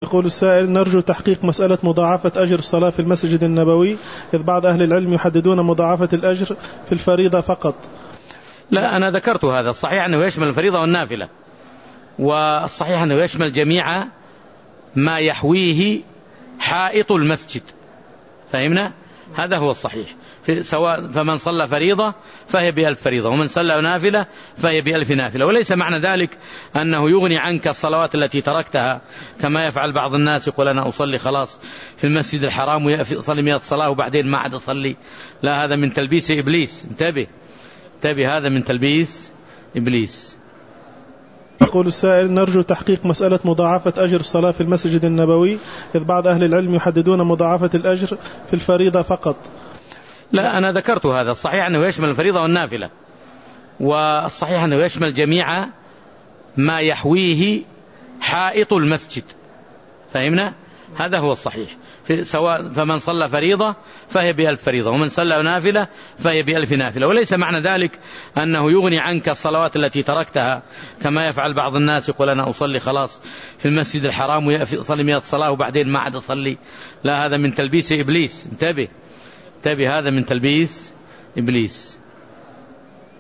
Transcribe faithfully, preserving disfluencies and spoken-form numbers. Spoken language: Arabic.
يقول السائل: نرجو تحقيق مسألة مضاعفة أجر الصلاة في المسجد النبوي، إذ بعض أهل العلم يحددون مضاعفة الأجر في الفريضة فقط. لا، أنا ذكرت هذا. الصحيح أنه يشمل الفريضة والنافلة، والصحيح أنه يشمل جميع ما يحويه حائط المسجد. فهمنا؟ هذا هو الصحيح. سواء فمن صلى فريضة فهي بألف فريضة، ومن صلى نافلة فهي بألف نافلة. وليس معنى ذلك أنه يغني عنك الصلوات التي تركتها، كما يفعل بعض الناس، يقول أنا أصلي خلاص في المسجد الحرام ويصلي مئة صلاة وبعدين ما عاد أصلي. لا، هذا من تلبيس إبليس. انتبه انتبه، هذا من تلبيس إبليس. يقول السائل: نرجو تحقيق مسألة مضاعفة أجر الصلاة في المسجد النبوي، إذ بعض أهل العلم يحددون مضاعفة الأجر في الفريضة فقط. لا، أنا ذكرت هذا. الصحيح أنه يشمل الفريضة والنافلة، والصحيح أنه يشمل جميع ما يحويه حائط المسجد. فهمنا؟ هذا هو الصحيح. سواء فمن صلى فريضة فهي بألف فريضة، ومن صلى نافلة فهي بألف نافلة. وليس معنى ذلك أنه يغني عنك الصلوات التي تركتها، كما يفعل بعض الناس، يقول أنا أصلي خلاص في المسجد الحرام ويصلي مئة صلاة وبعدين ما عاد أصلي. لا، هذا من تلبيس إبليس. انتبه انتبه، هذا من تلبيس إبليس.